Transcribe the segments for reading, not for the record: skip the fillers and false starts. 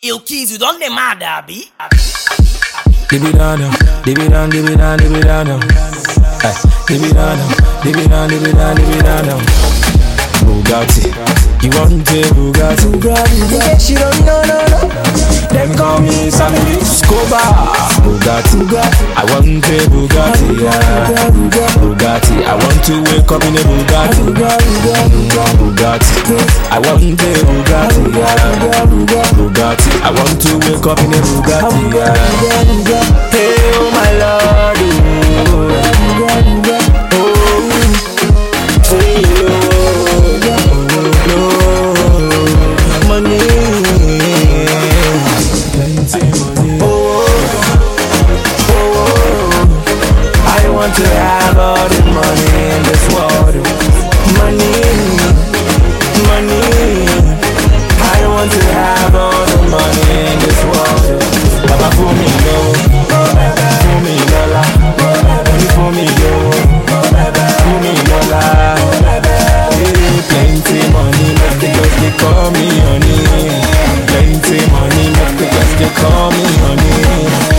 Ill keys, you don't mad, Abby. Give it on now, give it on, give it on, give it on now. Give it on now, give it on, give it on, give it on now. Bugatti, you want a Bugatti? Bugatti, she don't know, no. Them call me Sammy Escobar. Bugatti, I want a Bugatti, yeah. Bugatti, I want to wake up in a Bugatti. Bugatti, I want a Bugatti, yeah. Bugatti, I want to wake up in a Bugatti, yeah. Hey, oh my Lord, to have all the money in this world. Money, money. I want to have all the money in this world. Baba for me low, for me lola, for me low, for me lola. Plenty money, make the girls they call me honey. Plenty money, make the girls they call me honey.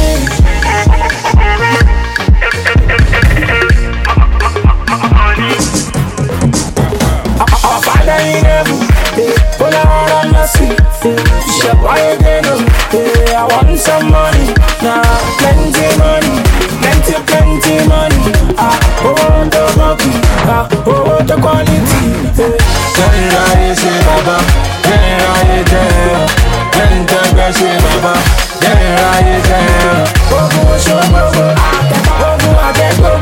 I want some money, nah, plenty money, plenty money. Oh, the monkey, oh, the quality. Then I say, Baba, then I tell, then I say, Baba, then I tell. Oh, show me, I get go,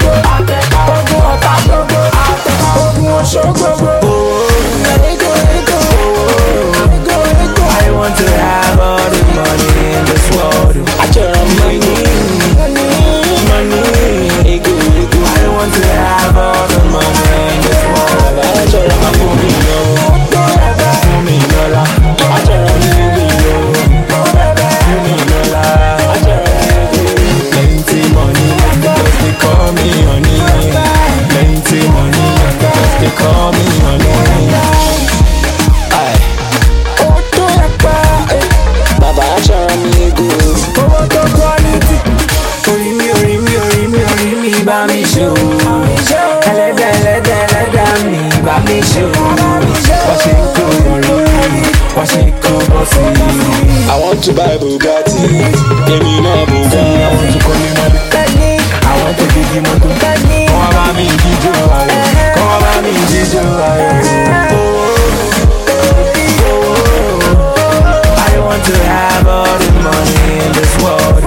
I want to have all the money in this world. I just money. I want to have all the money in this world. I just for me lola. I just plenty money, because they call me honey. Plenty money, because they call me honey. Bá mi ṣe o, ẹlẹ́dàá mi bá mi ṣe o. Wọ́n ṣe kó lórí, wọ́n ṣe kó bọ́ sí i. I want to buy Bugatti, èmi náà Bugatti. I want to call me money, I want to give you money. Kọ́ bá mi jíjó ayọ̀, kọ́ bá mi jíjó ayọ̀. I want to have all the money in this world.